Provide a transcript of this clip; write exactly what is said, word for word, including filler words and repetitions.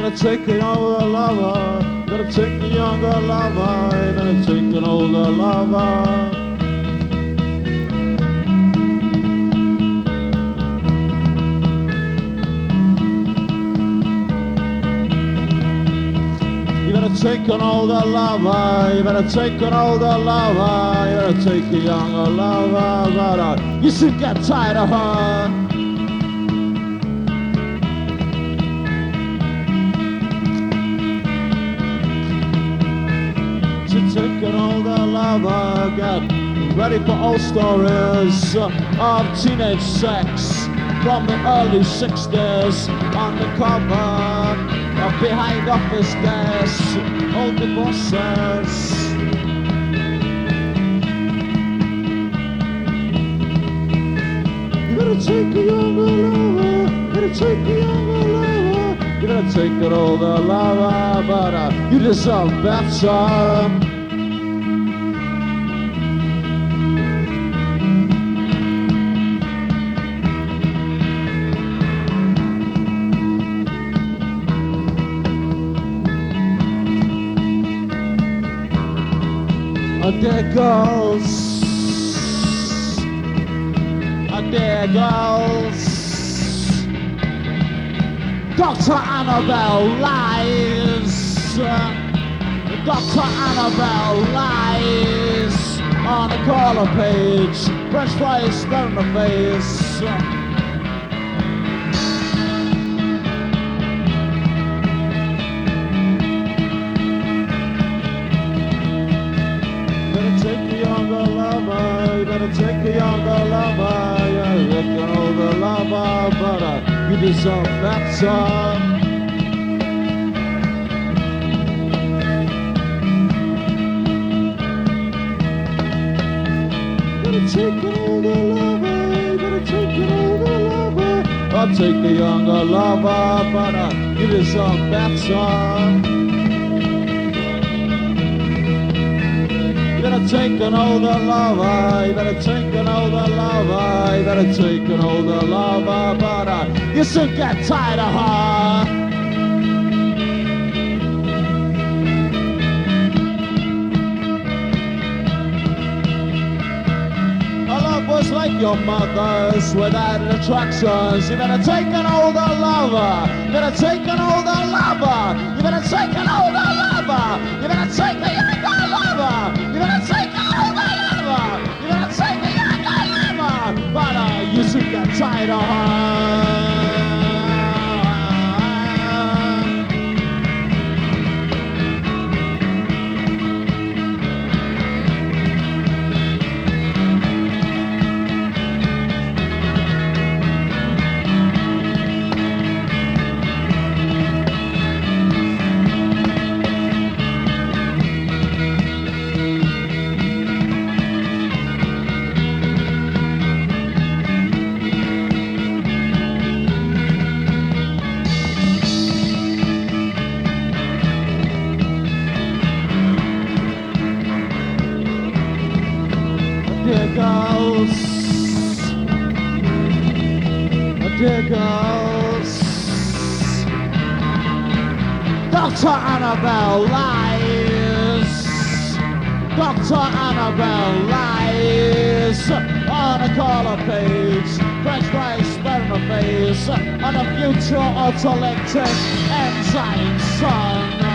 better take an older lover. Better take a younger lover. You better take an older lover. You better take an older lover. You better take an older lover. You better take a younger lover. But uh, you should get tired of her. Take an older lover, get ready for old stories of teenage sex from the early sixties, undercover, or behind office desks, old divorces. You better take a younger lover, you better take a younger lover, you better take an older lover, but uh, you deserve better. There goes, there goes Doctor Annabelle lies. Doctor Annabelle lies on a collar page. French fries down in the face. Take a younger lover, you're looking older lover, but uh, you deserve better. Better take an older lover, better take an older lover. I'll take a younger lover, but uh, you deserve better. You better take an older lover, you better take an older lover, you better take an older lover, but uh, you should get tired of her. Her love was like your mother's without attractions. You better take an older lover, you better take an older lover, you better take an older lover, you better take a younger lover. You better take an older lover. You better take a younger lover. But uh, you should get tired of her. There goes, there goes Doctor Annabelle lies. Doctor Annabelle lies on a collar page. French fries spread in the face on a future autolytic enzyme son.